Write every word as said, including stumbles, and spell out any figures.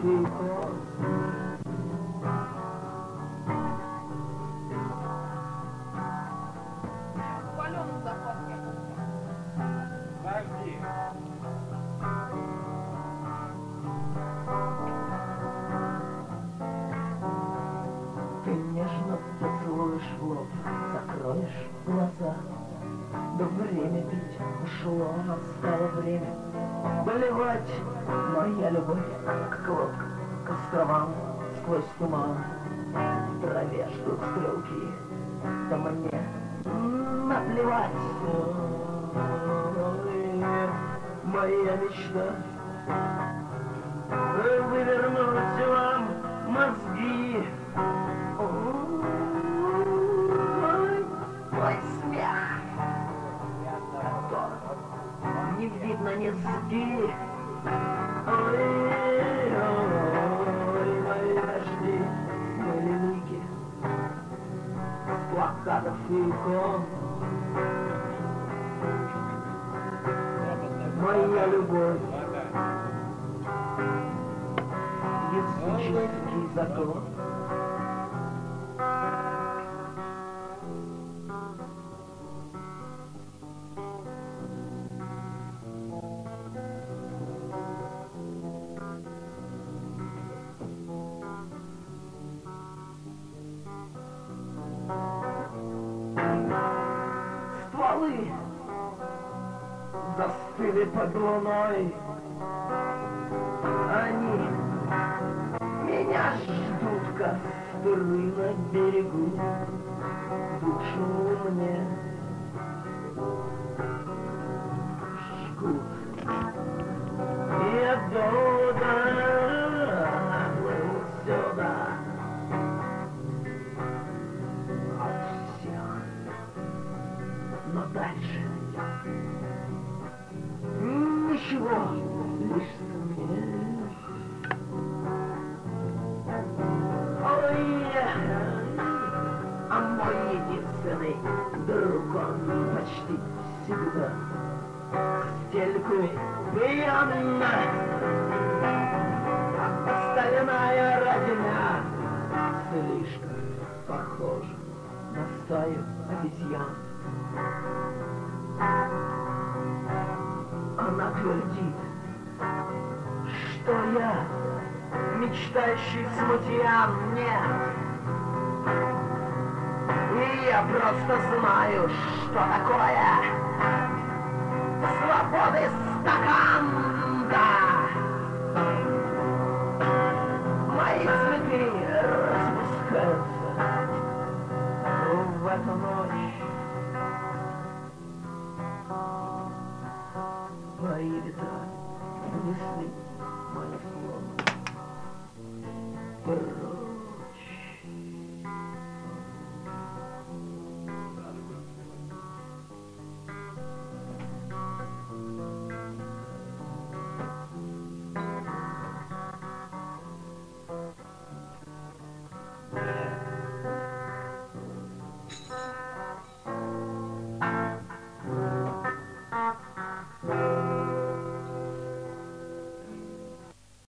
фейкон. Ты нежно поцелуешь в лоб, закроешь глаза. Да время пить ушло, настало время поливать. Моя любовь, как лодка, к островам сквозь туман. В траве ждут стрелки, да мне наплевать. Моя мечта вывернуть вам мозги. Ой, мой смех, не видно низги. Ой, ой, мои дожди были лики с плакатов и икон. Моя любовь, языческий закон. Стволы застыли под луной. Они меня ждут, костры на берегу. Душу мне жгут. Я долго плыл сюда от всех, но дальше ничего, лишь смерть. Ой, а мой единственный друг, он почти всегда в стельку пьян. Стальная родня слишком похожа на стаю обезьян. Она твердит, что я мечтающий смутьян. Нет, и я просто знаю, что такое свободы стакан. Да, мои цветы распускаются в эту ночь. Мои ветра несли